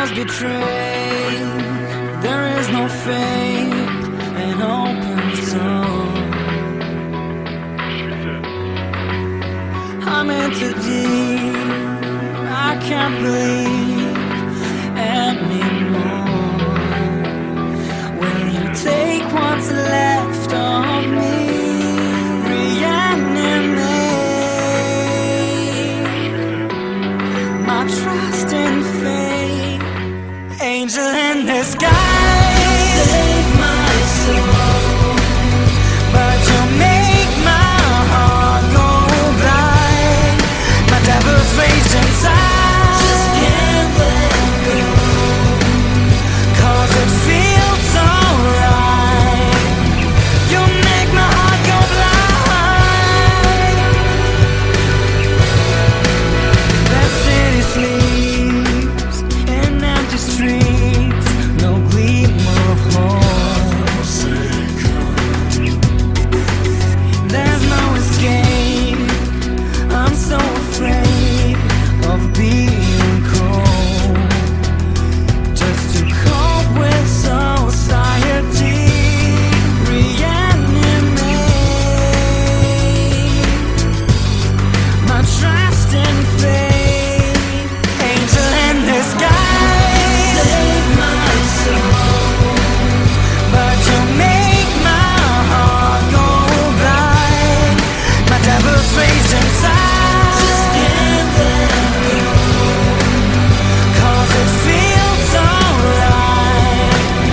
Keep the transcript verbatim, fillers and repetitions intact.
was betrayed. There is no fate, an open soul. I'm in too deep, I can't believe anymore. Will you take what's left of me? Reanimate my trust in fate. Angel in the sky.